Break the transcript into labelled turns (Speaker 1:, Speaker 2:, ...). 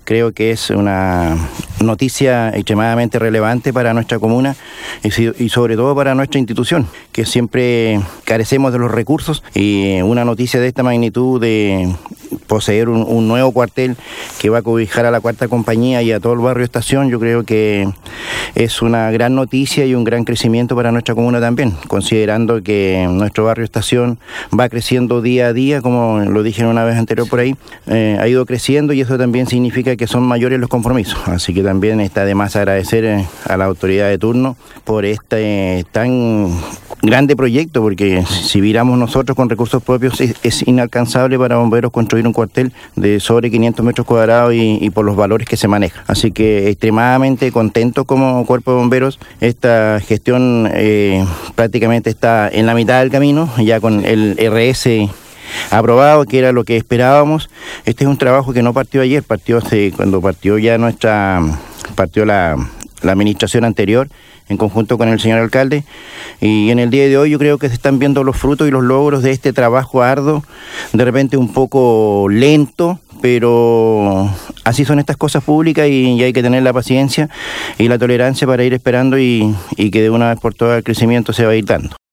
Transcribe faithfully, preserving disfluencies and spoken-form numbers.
Speaker 1: Creo que es una noticia extremadamente relevante para nuestra comuna y sobre todo para nuestra institución, que siempre carecemos de los recursos, y una noticia de esta magnitud, de poseer un, un nuevo cuartel que va a cobijar a la Cuarta Compañía y a todo el barrio Estación, yo creo que es una gran noticia y un gran crecimiento para nuestra comuna también, considerando que nuestro barrio Estación va creciendo día a día, como lo dije una vez anterior por ahí, eh, ha ido creciendo, y eso también significa que son mayores los compromisos. Así que también está de más agradecer eh, a la autoridad de turno por este eh, tan grande proyecto, porque si viramos nosotros con recursos propios es, es inalcanzable para bomberos construir un cuartel de sobre quinientos metros cuadrados y, y por los valores que se manejan. Así que extremadamente contento como cuerpo de bomberos. Esta gestión eh, prácticamente está en la mitad del camino, ya con el R S aprobado, que era lo que esperábamos. Este es un trabajo que no partió ayer, partió hace, cuando partió ya nuestra, partió la, la administración anterior, en conjunto con el señor alcalde, y en el día de hoy yo creo que se están viendo los frutos y los logros de este trabajo arduo, de repente un poco lento, pero así son estas cosas públicas, y, y hay que tener la paciencia y la tolerancia para ir esperando, y, y que de una vez por todas el crecimiento se va a ir dando.